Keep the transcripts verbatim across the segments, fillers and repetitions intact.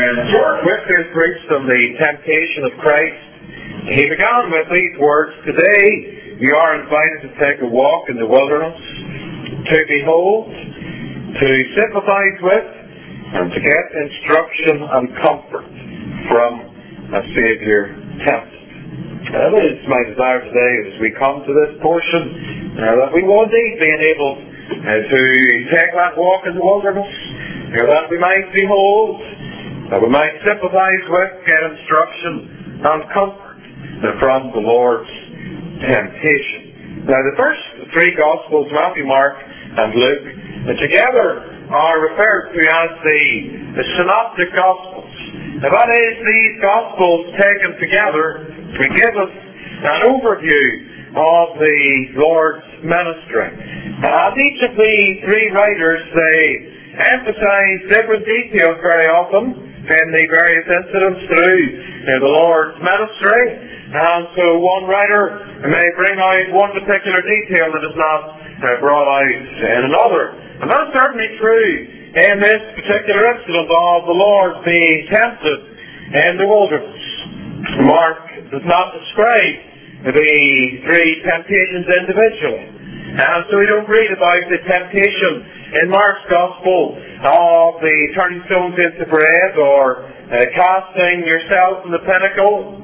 And George Whitefield preached on the temptation of Christ. He began with these words, "Today you are invited to take a walk in the wilderness, to behold, to sympathize with, and to get instruction and comfort from a Saviour tempted." That is my desire today as we come to this portion, uh, that we will indeed be enabled uh, to take that walk in the wilderness, uh, that we might behold, that we might sympathize with, get instruction and comfort uh, from the Lord's temptation. Now the first three Gospels, Matthew, Mark and Luke, uh, together are referred to as the, the Synoptic Gospels. Now that is, these Gospels taken together to give us an overview of the Lord's ministry. And each of the three writers, they emphasize different details very often in the various incidents through you know, the Lord's ministry. And so one writer may bring out one particular detail that is not uh, brought out in another. And that's certainly true in this particular incident of the Lord being tempted in the wilderness. Mark does not describe the three temptations individually. And so we don't read about the temptation in Mark's Gospel of the turning stones into bread, or uh, casting yourself from the pinnacle,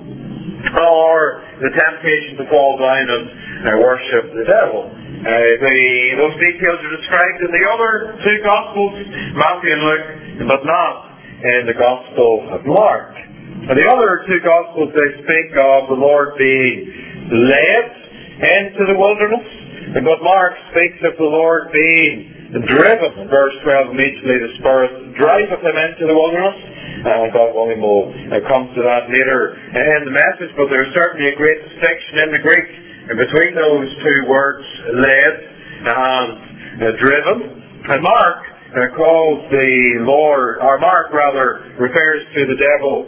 or the temptation to fall down and uh, worship the devil. Uh, the, those details are described in the other two Gospels, Matthew and Luke, but not in the Gospel of Mark. And the other two Gospels, they speak of the Lord being led into the wilderness, but Mark speaks of the Lord being driven. In verse twelve, immediately the Spirit driveth him into the wilderness. And God willing will uh, come to that later in the message, but there's certainly a great distinction in the Greek between those two words, led and uh, driven. And Mark uh, calls the Lord, or Mark rather, refers to the devil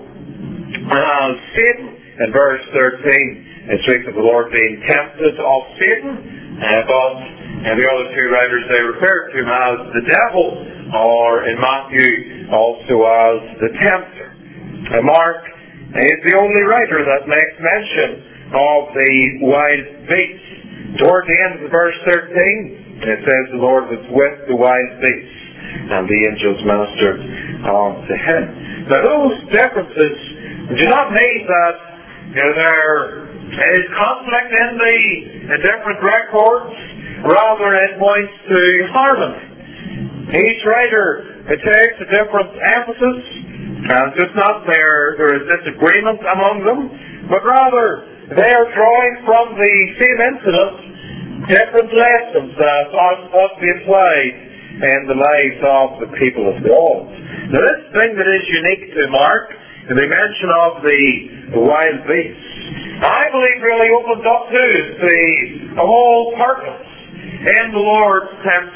as Satan in verse thirteen. It speaks of the Lord being tempted of Satan, uh, but uh, the other two writers, they refer to him as the devil, or in Matthew also as the tempter. Uh, Mark is the only writer that makes mention of the wild beasts. Toward the end of verse thirteen, it says the Lord was with the wild beasts, and the angels ministered unto him. Now those differences do not mean that you know, there is conflict in the, the different records. Rather, it points to harmony. Each writer it takes a different emphasis, and it's not there there is disagreement among them, but rather they are drawing from the same incident different lessons that are supposed to be applied in the lives of the people of God. Now this thing that is unique to Mark, the mention of the, the wild beasts, I believe really opens up to the, the whole purpose in the Lord's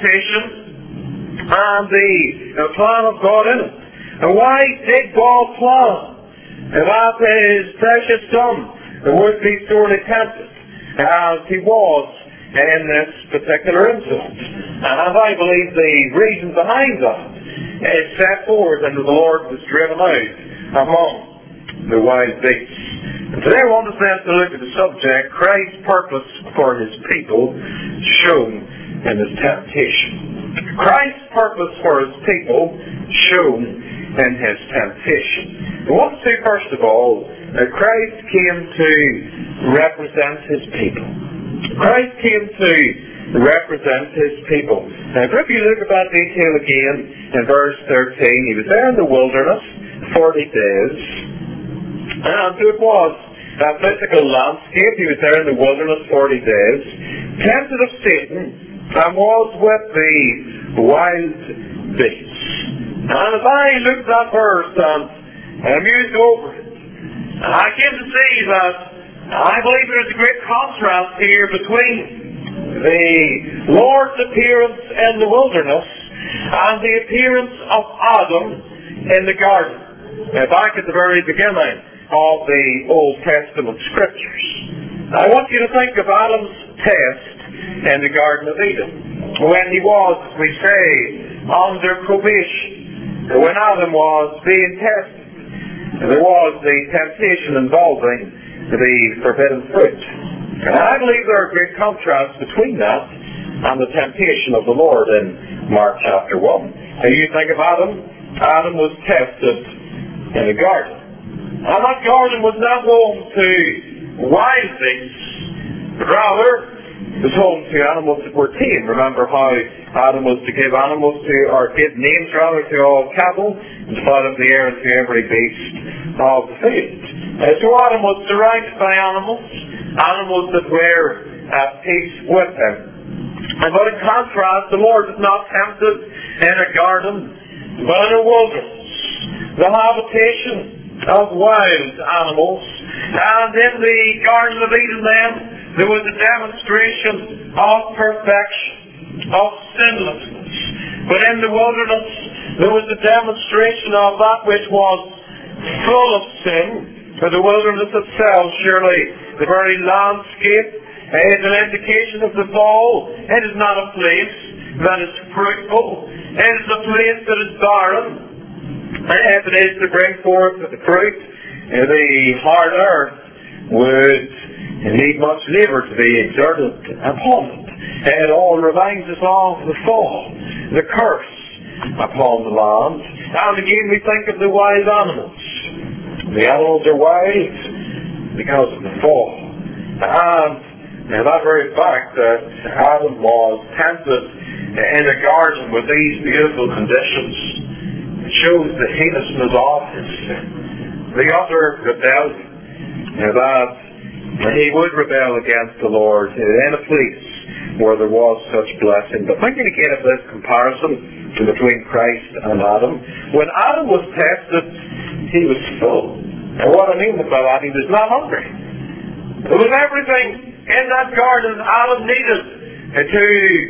temptation and the, the plan of God in it. And why did God plan that his precious Son would be sorely tempted as he was in this particular incident? And I believe the reason behind that is set forth, and the Lord was driven out among the wild beasts. And today I want us then to look at the subject, Christ's purpose for his people shown in his temptation. Christ's purpose for his people shown in his temptation. I want to say first of all that Christ came to represent his people. Christ came to represent his people. Now if you look at that detail again in verse thirteen, he was there in the wilderness forty days. And so it was a physical landscape. He was there in the wilderness forty days, tempted of Satan, and was with the wild beasts. And as I looked at that verse and I mused over it, I came to see that I believe there's a great contrast here between the Lord's appearance in the wilderness and the appearance of Adam in the garden. Now, back at the very beginning of the Old Testament Scriptures. I want you to think of Adam's test in the Garden of Eden, when he was, we say, under probation, when Adam was being tested. there was the temptation involving the forbidden fruit. And I believe there are great contrasts between that and the temptation of the Lord in Mark chapter one. Now you think of Adam. Adam was tested in a garden. And that garden was not home to wild beasts, but rather it was home to animals that were tame. Remember how Adam was to give animals to, or give names rather, to all cattle, and to fowl of the air, and to every beast of the field. Uh, so Adam was surrounded by animals, animals that were at peace with him. And but in contrast, the Lord was not tempted in a garden, but in a wilderness, the habitation of wild animals. And in the Garden of Eden then, there was a demonstration of perfection, of sinlessness. But in the wilderness, there was a demonstration of that which was full of sin. For the wilderness itself, surely the very landscape is an indication of the fall. It is not a place that is fruitful. It is a place that is barren. And if it is to bring forth the fruit, the hard earth would need much labour to be exerted upon it. It all reminds us of the fall, the curse upon the land. And again we think of the wild animals. The animals are wild because of the fall. And now that very fact that Adam was tempted in a garden with these beautiful conditions shows the heinousness of his sin, the utter rebellion, and that he would rebel against the Lord in a place where there was such blessing. But thinking again of this comparison between Christ and Adam, when Adam was tested, he was full. And what I mean by that, he was not hungry. There was everything in that garden Adam needed to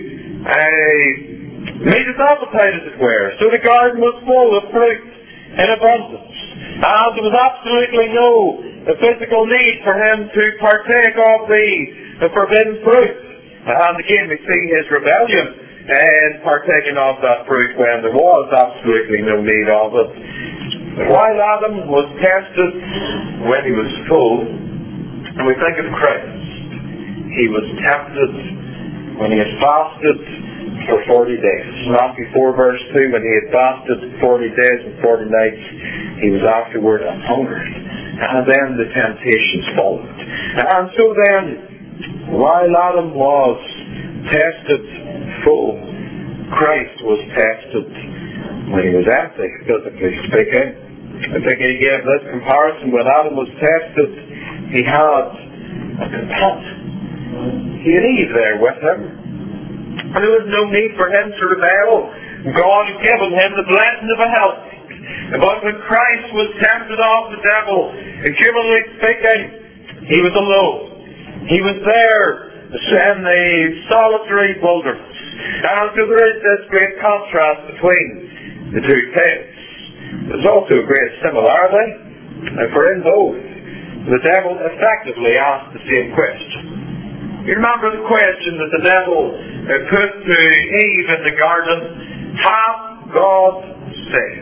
uh, made his appetite, as it were. So the garden was full of fruit in abundance. And there was absolutely no physical need for him to partake of the, the forbidden fruit. And again, we see his rebellion in partaking of that fruit when there was absolutely no need of it. While Adam was tested when he was full, and we think of Christ, he was tempted when he had fasted for forty days. Matthew four verse two, when he had fasted forty days and forty nights, he was afterward hungered. And then the temptations followed. And so then, while Adam was tested full, Christ was tested when he was empty, physically speaking. I think he gave this comparison. When Adam was tested, he had a companion. He had Eve there with him. And there was no need for him to rebel. God had given him the blessing of a helpmate. But when Christ was tempted of the devil, and humanly speaking, he was alone. He was there in the solitary wilderness. And so there is this great contrast between the two texts. There's also a great similarity, for in both, the devil effectively asked the same question. You remember the question that the devil put to Eve in the garden, hath God said?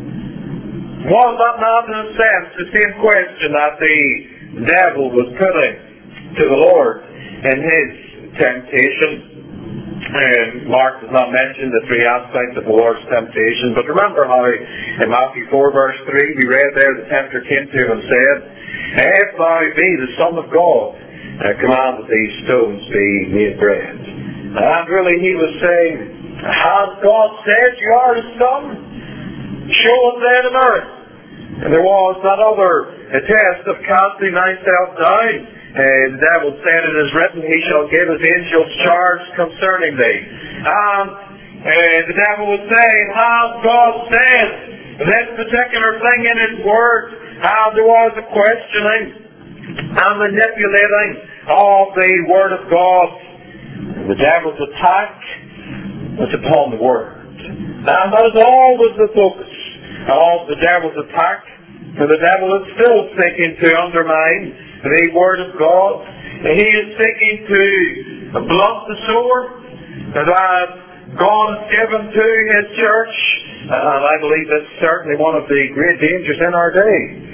Was that not in a sense the same question that the devil was putting to the Lord in his temptation? And Mark does not mention the three aspects of the Lord's temptation, but remember how in Matthew four verse three we read there, the tempter came to him and said, if thou be the Son of God, uh, command that these stones be made bread. And really he was saying, has God said you are his Son? Show us then on earth. And there was that other a test of casting thyself down. Uh, the devil said, it is written, he shall give his angels charge concerning thee. And uh, the devil was saying, has God said this particular thing in his word? And there was a questioning and manipulating of the word of God. The devil's attack was upon the word. And that is always the focus of the devil's attack. For the devil is still seeking to undermine the word of God. He is seeking to blunt the sword that God has given to his church. And I believe that's certainly one of the great dangers in our day.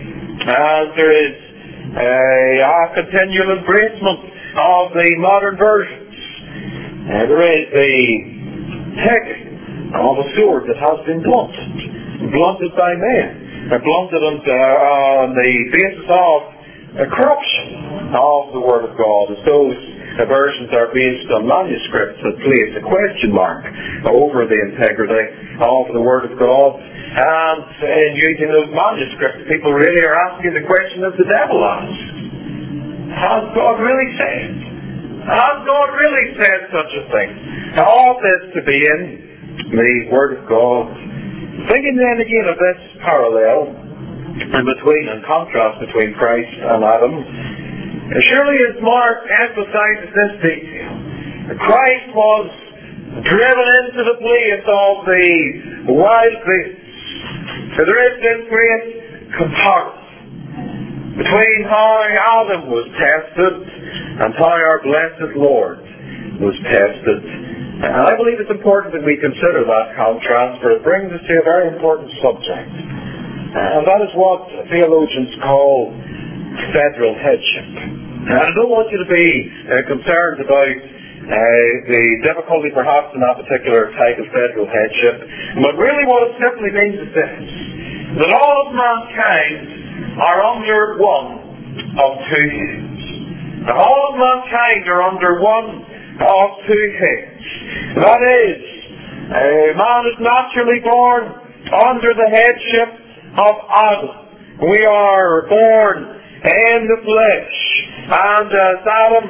as there is a, a continual embracement of the modern versions. Uh, there is the taking of a sword that has been blunted, blunted by men, uh, blunted on, uh, on the basis of a corruption of the Word of God, as those uh, versions are based on manuscripts that place a question mark over the integrity of the Word of God. And in using those manuscripts, people really are asking the question that the devil asks. Has God really said? Has God really said such a thing? Now, all this to be in the Word of God. Thinking then again of this parallel in between and contrast between Christ and Adam, surely as Mark emphasizes this detail, Christ was driven into the place of the wild beasts. So there is this great comparison between how Adam was tested and how our blessed Lord was tested. And I believe it's important that we consider that contrast, for it brings us to a very important subject. And that is what theologians call federal headship. And I don't want you to be uh, concerned about Uh, the difficulty perhaps in that particular type of federal headship. But really what it simply means is this, that all of mankind are under one of two heads. That all of mankind are under one of two heads. That is, a man is naturally born under the headship of Adam. We are born in the flesh. And as Adam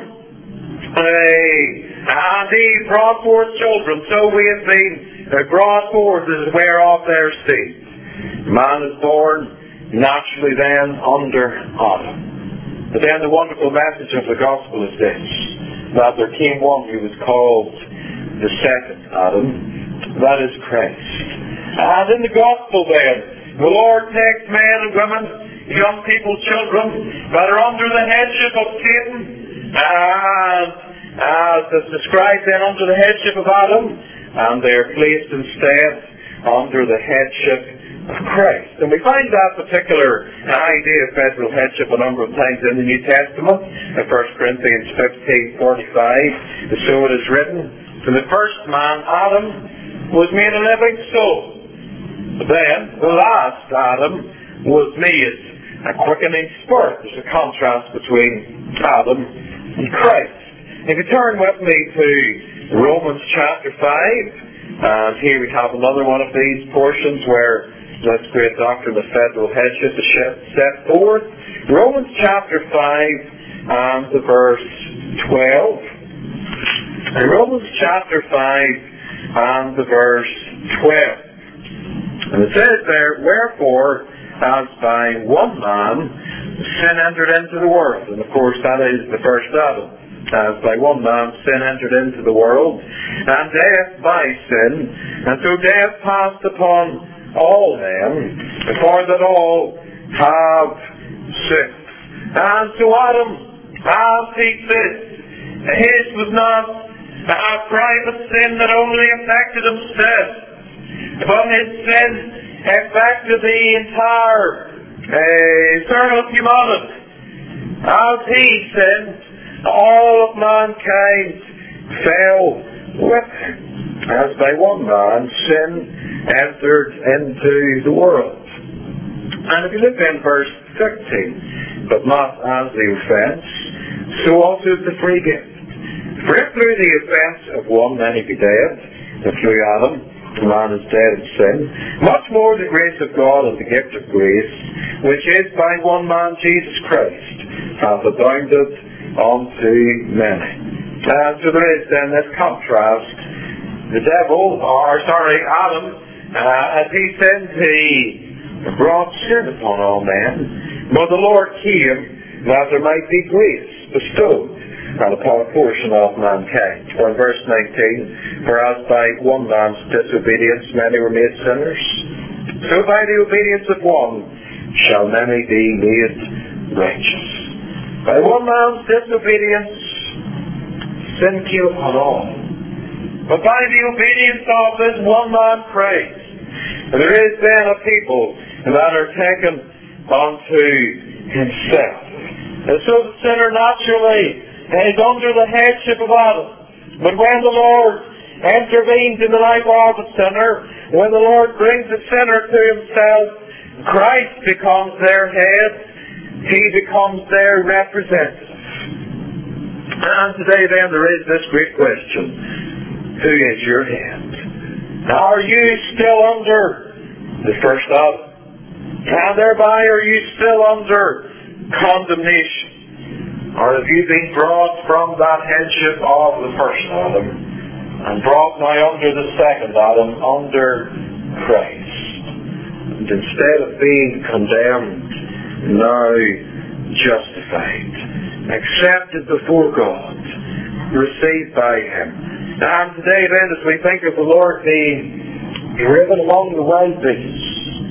Uh, and Eve brought forth children, so we have been uh, brought forth as whereof their seed. Man is born naturally then under Adam. But then the wonderful message of the gospel is this, that there came one who was called the second Adam, that is Christ. And in the gospel then, the Lord takes men and women, young people, children, that are under the headship of Satan, and as is described then under the headship of Adam, and they are placed instead under the headship of Christ. And we find that particular idea of federal headship a number of times in the New Testament. In First Corinthians fifteen forty-five, so it is written, "For the first man, Adam, was made a living soul. But then, the last Adam was made a quickening spirit." There's a contrast between Adam and Christ. If you turn with me to Romans chapter five, and here we have another one of these portions where this great doctrine of federal headship is set forth. Romans chapter five and the verse twelve. In Romans chapter five and the verse twelve. And it says there, "Wherefore, as by one man sin entered into the world." And of course that is the first Adam. As by one man sin entered into the world, and death by sin, and so death passed upon all men, for that all have sinned. And so Adam, as he sinned, his was not a private sin that only affected himself, but his sin affected the entire uh, eternal humanity. As he sinned, all of mankind fell with him, as by one man sin entered into the world. And if you look in verse fifteen, "But not as the offence, so also is the free gift. For if through the offence of one many be dead, and through Adam the man is dead in sin, much more the grace of God and the gift of grace, which is by one man Jesus Christ, hath abounded unto many." And so there is then this contrast. The devil, or sorry, Adam, uh, as he sinned, he brought sin upon all men, but the Lord came that there might be grace bestowed upon a portion of mankind. For in verse nineteen, "For as by one man's disobedience many were made sinners, so by the obedience of one shall many be made righteous." By one man's disobedience, sin came upon all. But by the obedience of this one man, Christ, there is then a people that are taken unto himself. And so the sinner naturally is under the headship of Adam. But when the Lord intervenes in the life of the sinner, when the Lord brings the sinner to himself, Christ becomes their head. He becomes their representative. And today then there is this great question. Who is your head? Are you still under the first Adam? And thereby are you still under condemnation? Or have you been brought from that headship of the first Adam and brought now under the second Adam, under Christ? And instead of being condemned, now justified, accepted before God, received by Him. And today then, as we think of the Lord being driven among the wild beasts,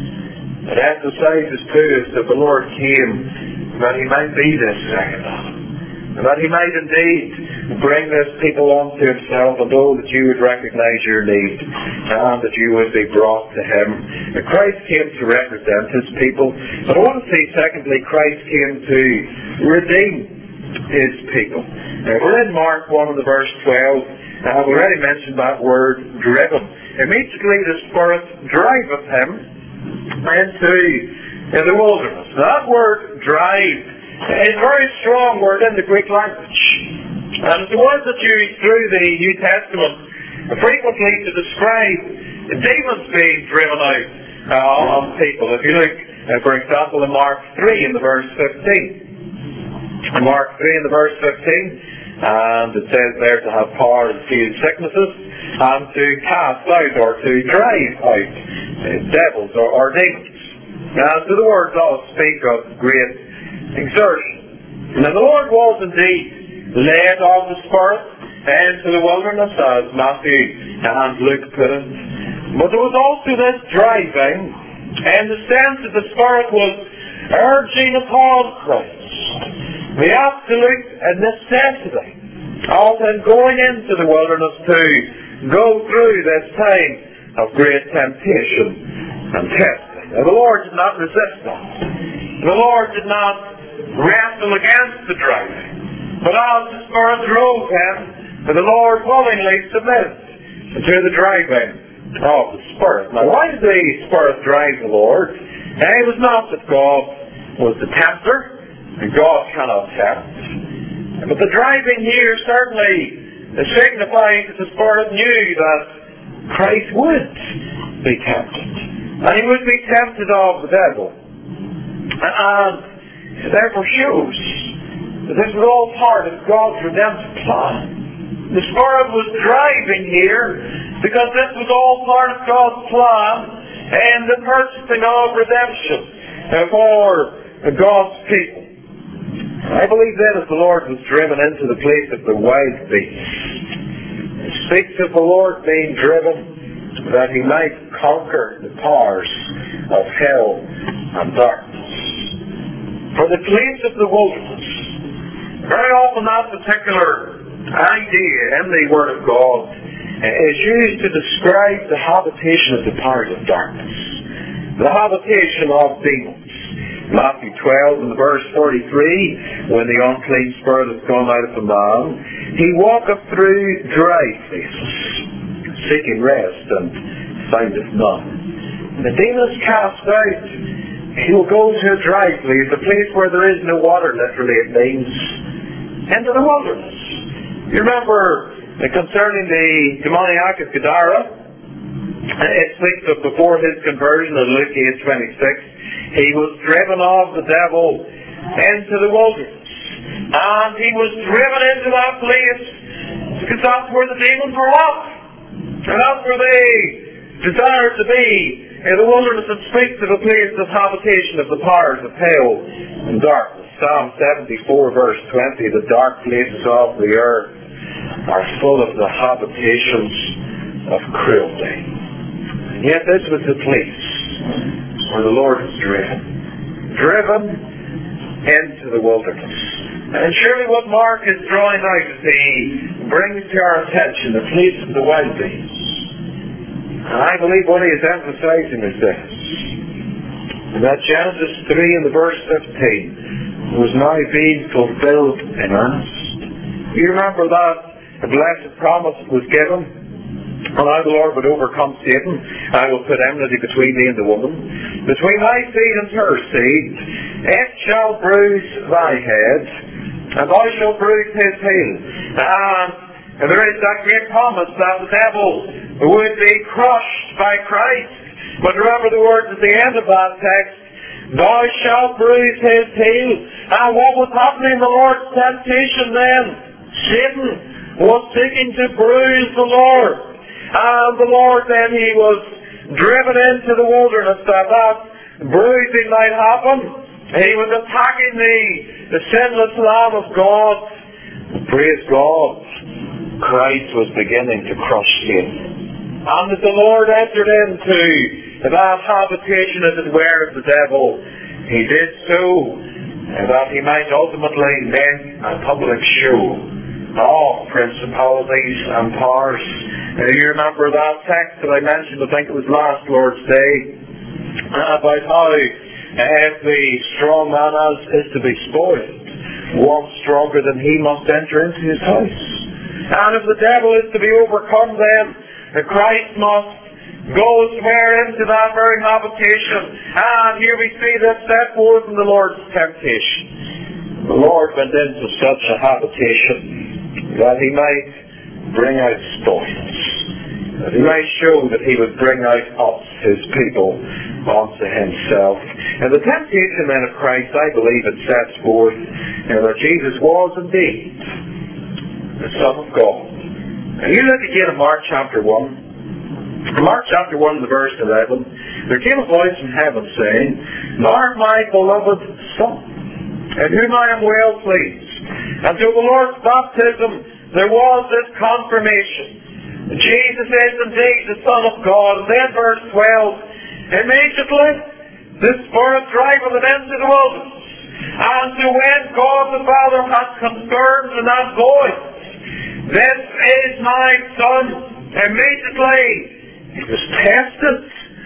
it emphasizes to us that the Lord came that He might be this second Adam, and that He might indeed bring this people unto Himself, and oh, that you would recognize your need, and that you would be brought to Him. And Christ came to represent His people. But I want to see, secondly, Christ came to redeem His people. Now, we're in Mark one of the verse twelve. I've already mentioned that word, driven. Immediately the Spirit driveth Him into in the wilderness. That word, drive, is a very strong word in the Greek language. And it's a word that's used through the New Testament frequently to describe demons being driven out uh, on people. If you look, uh, for example, in Mark three in the verse fifteen. In Mark three in the verse fifteen, and it says there to have power to heal sicknesses and to cast out or to drive out uh, devils or, or demons. Now, so the word does speak of great exertion. Now, the Lord was indeed led of the Spirit into the wilderness, as Matthew and Luke put it. But there was also this driving, in the sense that the Spirit was urging upon Christ the absolute necessity of him going into the wilderness to go through this time of great temptation and testing. Now, the Lord did not resist that. The Lord did not wrestle against the driving. But as the Spirit drove him, the Lord willingly submitted to the driving of the Spirit. Now, why did the Spirit drive the Lord? And it was not that God was the tempter, and God cannot tempt. But the driving here certainly signifies that the Spirit knew that Christ would be tempted. And he would be tempted of the devil. And therefore shows that this was all part of God's redemptive plan. The Spirit was driving here because this was all part of God's plan and the purchasing of redemption for God's people. I believe then as the Lord was driven into the place of the wild beasts, it speaks of the Lord being driven that he might conquer the powers of hell and darkness. For the place of the wilderness, very often that particular idea in the Word of God is used to describe the habitation of the powers of darkness, the habitation of demons. Matthew twelve in the verse forty-three, when the unclean spirit has gone out of the man, he walketh through dry places, seeking rest, and findeth none. And the demon is cast out. He will go to a dry place, a place where there is no water, literally it means, into the wilderness. You remember uh, concerning the demoniac of Gadara, it speaks of before his conversion in Luke eight twenty-six, he was driven of the devil into the wilderness. And he was driven into that place because that's where the demons were at. And that's where they desired to be. In the wilderness it speaks of a place of habitation of the powers of hell and darkness. Psalm seventy-four verse twenty, the dark places of the earth are full of the habitations of cruelty. And yet this was the place where the Lord is driven. Driven into the wilderness. And surely what Mark is drawing out as he brings to our attention the place of the wild beasts. And I believe what he is emphasizing is this. that Genesis three and the verse fifteen was now being fulfilled in earnest. You remember that a blessed promise was given? And now the Lord would overcome Satan. I will put enmity between thee and the woman, between thy seed and her seed. It shall bruise thy head, and thou shalt bruise his heel. And there is that great promise that the devil would be crushed by Christ. But remember the words at the end of that text, thou shalt bruise his heel. And what was happening in the Lord's temptation then? Satan was seeking to bruise the Lord. And the Lord then, he was driven into the wilderness that that bruising might happen. He was attacking the, the sinless Lamb of God. Praise God. Christ was beginning to crush Satan. And as the Lord entered into that habitation, as it were, of the devil, he did so that he might ultimately make a public show of principalities and powers. Uh, you remember that text that I mentioned, I think it was last Lord's Day, uh, about how uh, the strong man as is to be spoiled, one stronger than he must enter into his house. And if the devil is to be overcome, then uh, Christ must go swear into that very habitation. And here we see that set forth in the Lord's temptation. The Lord went into such a habitation that he might bring out spoils, that he might show that he would bring out us, his people, unto himself. And the temptation then of Christ, I believe it sets forth you know, that Jesus was indeed the Son of God. And you look again at Mark chapter one. Mark chapter one, the verse eleven. There came a voice from heaven saying, Thou art my beloved Son, in whom I am well pleased. And through the Lord's baptism, there was this confirmation. Jesus is indeed the Son of God. And then verse twelve, immediately the Spirit driveth it into the wilderness. And to when God the Father hath confirmed in that voice, this is my Son. Immediately he was tested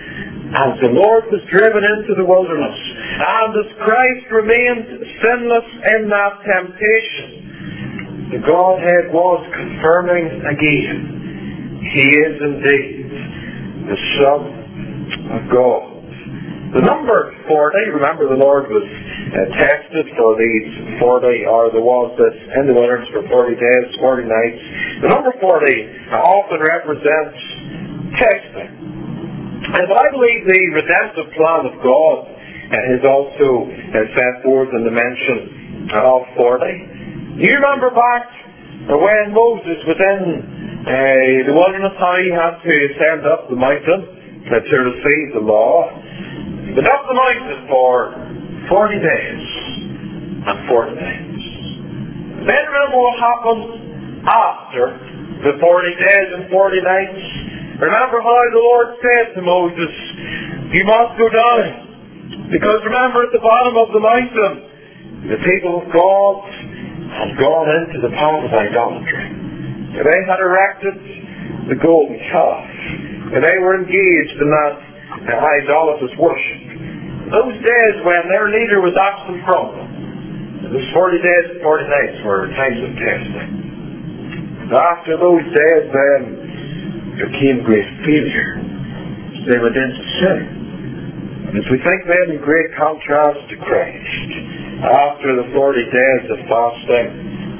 as the Lord was driven into the wilderness. And as Christ remained sinless in that temptation, the Godhead was confirming again, he is indeed the Son of God. The number forty, remember the Lord was uh, tested for these forty, or there was this in the wilderness for forty days, forty nights. The number forty often represents testing. And I believe the redemptive plan of God uh, is also uh, set forth in the mention of forty. You remember back when Moses was in uh, the wilderness, how he had to ascend up the mountain uh, to receive the law. He went up the mountain for forty days and forty nights. Then remember what happened after the forty days and forty nights. Remember how the Lord said to Moses, you must go down. Because remember, at the bottom of the mountain, the people of God had gone into the path of idolatry. They had erected the golden calf. They were engaged in that idolatrous worship. Those days when their leader was absent from them, those forty days and forty nights were times of testing. And after those days then, there came great failure. They went into sin. And as we think then in great contrast to Christ, after the forty days of fasting,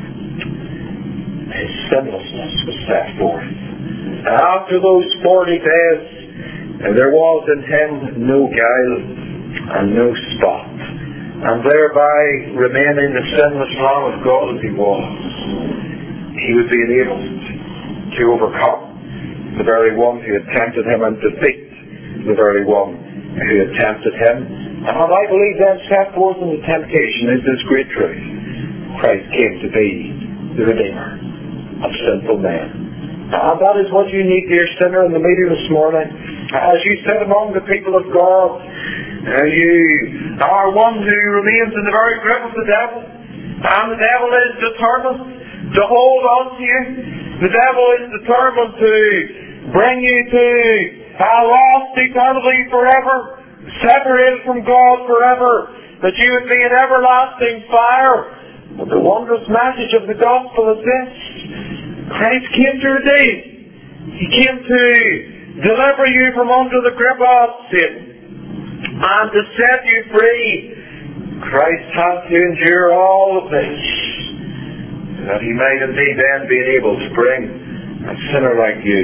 his sinlessness was set forth. And after those forty days, there was in him no guile and no spot. And thereby, remaining the sinless Lamb of God as he was, he would be enabled to overcome the very one who had tempted him and defeat the very one who had tempted him. And what I believe then set forth in the temptation is this great truth. Christ came to be the Redeemer of sinful men. And that is what you need, dear sinner, in the meeting this morning. As you sit among the people of God, uh, you are one who remains in the very grip of the devil. And the devil is determined to hold on to you. The devil is determined to bring you to a lost eternity forever. separated from God forever, that you would be in everlasting fire. But the wondrous message of the gospel is this: Christ came to redeem. He came to deliver you from under the grip of sin and to set you free. Christ had to endure all of this, that he might indeed then be able to bring a sinner like you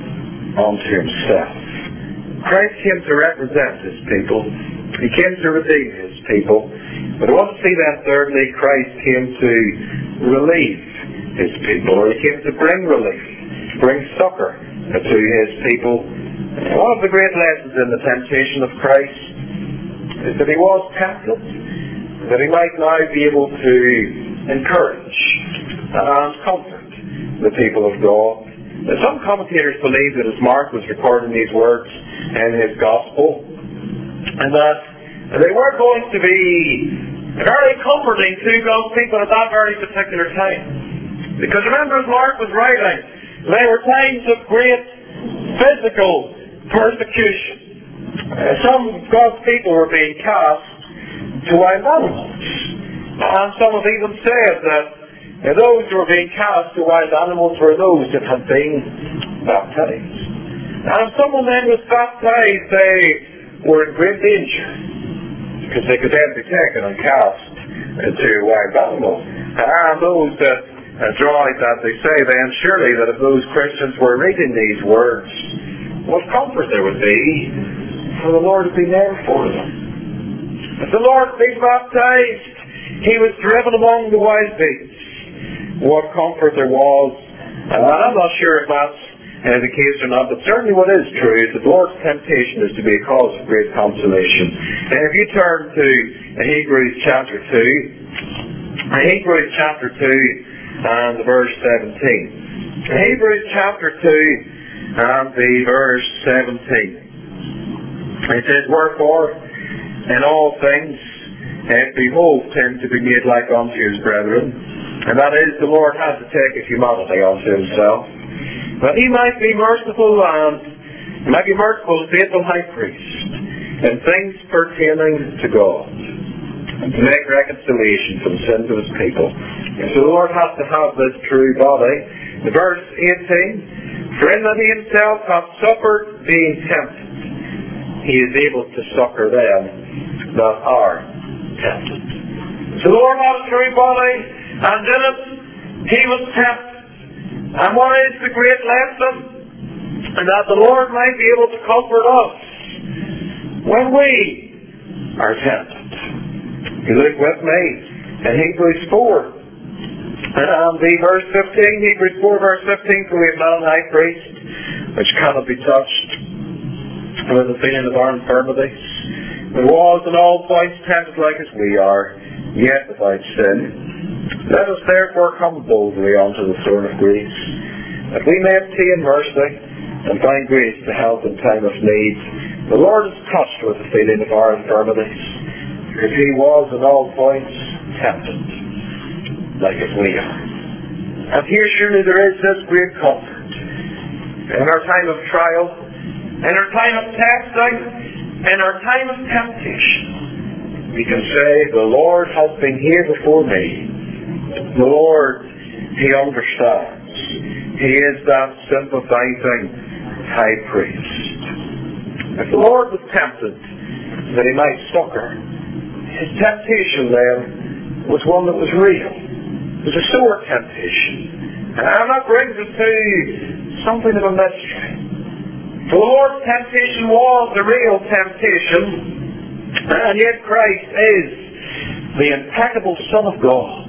unto himself. Christ came to represent his people. He came to redeem his people. But I want to see then, thirdly, Christ came to relieve his people, or he came to bring relief, bring succor to his people. One of the great lessons in the temptation of Christ is that he was tempted, that he might now be able to encourage and comfort the people of God. Now, some commentators believe that as Mark was recording these words in his Gospel, and that they were going to be very comforting to God's people at that very particular time. Because remember, as Mark was writing, there were times of great physical persecution. Uh, some of God's people were being cast to wild animals. And some have even said that uh, those who were being cast to wild animals were those that had been baptized. And if someone then was baptized, they were in great danger, because they could then be taken and cast to wild animals. And those that uh, draw it that they say then surely that if those Christians were reading these words, what comfort there would be for the Lord to be there for them. If the Lord being baptized, he was driven among the wild beasts. What comfort there was. And I'm not sure if that's Uh, the case or not, but certainly what is true is that the Lord's temptation is to be a cause of great consolation. And if you turn to Hebrews chapter two, Hebrews chapter two and verse seventeen. Hebrews chapter two and the verse seventeen. It says, Wherefore, in all things, uh, behold him to be made like unto his brethren. And that is, the Lord had to take his humanity unto himself, that he might be merciful and he might be merciful and faithful high priest in things pertaining to God, and to make reconciliation for the sins of his people. And so the Lord has to have this true body. In verse eighteen, For in that he himself hath suffered being tempted, he is able to succor them that are tempted. So the Lord had a true body, and in it he was tempted. And what is the great lesson? And that the Lord might be able to comfort us when we are tempted. You look with me in Hebrews four. And the verse fifteen, Hebrews four verse fifteen, For we have not an high priest which cannot be touched with the feeling of our infirmities, but was in all points tempted like as we are, yet without sin. Let us therefore come boldly unto the throne of grace, that we may obtain mercy and find grace to help in time of need. The Lord is touched with the feeling of our infirmities, because he was in all points tempted, like as we are. And here surely there is this great comfort. In our time of trial, in our time of testing, in our time of temptation, we can say, the Lord has been here before me. The Lord, he understands. He is that sympathizing high priest. If the Lord was tempted that he might succor, his temptation then was one that was real. It was a sore temptation. And that brings us to something of a mystery. For the Lord's temptation was a real temptation, and yet Christ is the impeccable Son of God.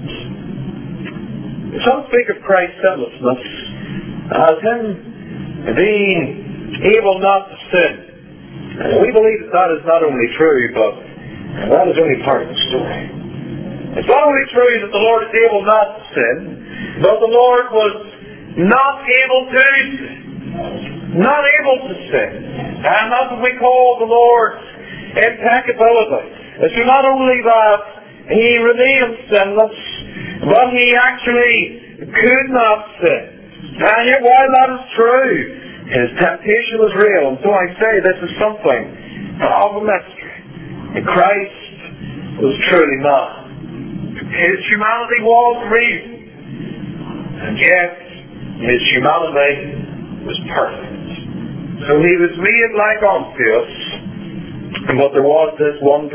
Some speak of Christ's sinlessness as him being able not to sin. And we believe that that is not only true, but that is only part of the story. It's not only true that the Lord is able not to sin, but the Lord was not able to sin. Not able to sin. And that's what we call the Lord's impeccability. So not only that he remained sinless, but he actually could not sin. And yet while that is true, his temptation was real. And so I say this is something of a mystery. And Christ was truly man. His humanity was real. And yet, his humanity was perfect. So he was made like unto us, but there was this one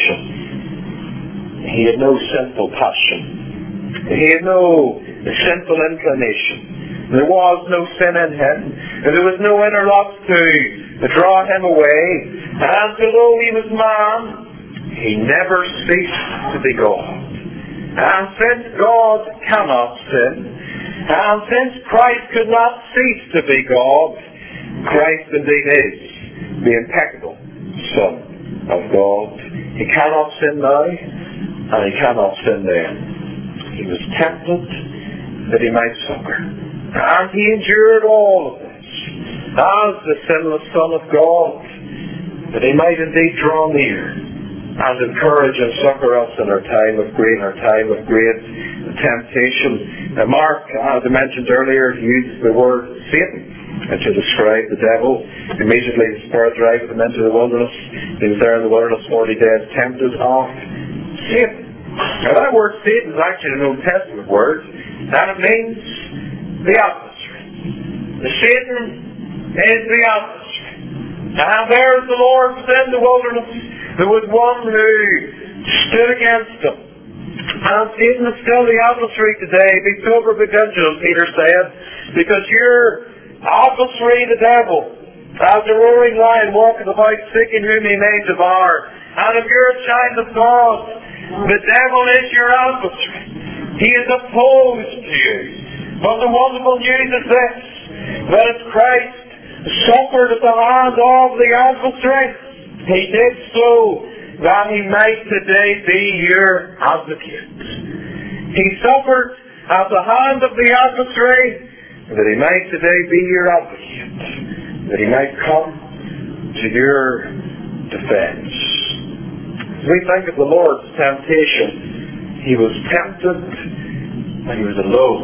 distinction. He had no sinful passion. He had no sinful inclination. There was no sin in him. And there was no inner lust to draw him away. And although he was man, he never ceased to be God. And since God cannot sin, and since Christ could not cease to be God, Christ indeed is the impeccable Son of God. He cannot sin now, and he cannot sin then. He was tempted that he might suffer. And he endured all of this as the sinless Son of God, that he might indeed draw near and encourage and succor us in our time of great, our time of great temptation. Now Mark, as I mentioned earlier, used the word Satan to describe the devil. Immediately the Spirit drives him into the wilderness. He was there in the wilderness forty days, tempted of Satan. Now that word Satan is actually an Old Testament word, and it means the adversary. The Satan is the adversary. And there is the Lord within the wilderness. There was one who stood against him. And Satan is still the adversary today. Be sober, be vigilant, Peter said, because your adversary, the devil, as a roaring lion, walketh about seeking whom he may devour. And if you're a child of God, the devil is your adversary. He is opposed to you. But the wonderful news is this, that as Christ suffered at the hand of the adversary, he did so that he might today be your advocate. He suffered at the hand of the adversary that he might today be your advocate, that he might come to your defense. As we think of the Lord's temptation, he was tempted and he was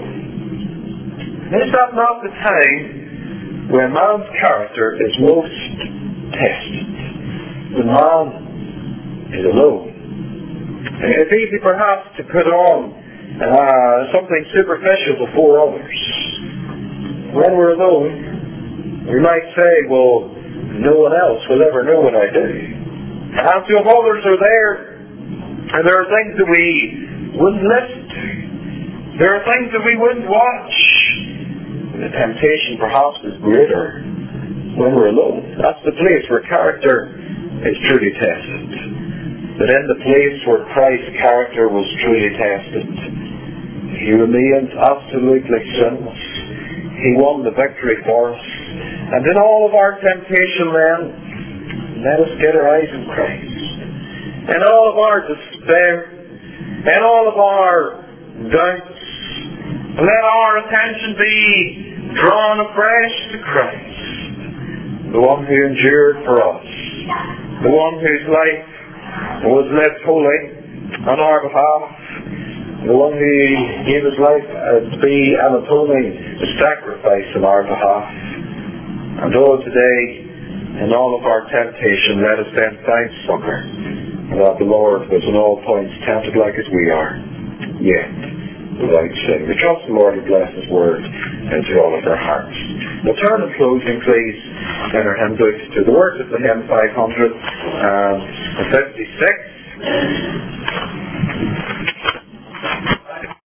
alone. Is that not the time when man's character is most tested? When man is alone. It's easy perhaps to put on uh, something superficial before others. When we're alone, we might say, well, no one else will ever know what I do. And so if others are there, and there are things that we wouldn't listen to, there are things that we wouldn't watch, the temptation perhaps is greater when we're alone. That's the place where character is truly tested. That in the place where Christ's character was truly tested, he remained absolutely sinless. He won the victory for us. And in all of our temptation then, let us get our eyes on Christ. In all of our despair, in all of our doubts, let our attention be drawn afresh to Christ, the one who endured for us, the one whose life was lived wholly on our behalf, the one who gave his life to be an atoning sacrifice on our behalf. And oh, today, in all of our temptation, let us then find succor, that the Lord was in all points tempted like as we are, yet without sin. We trust the Lord to bless his word into all of our hearts. We'll turn in closing, please, in our hymn book to the words of the hymn five hundred fifty-six.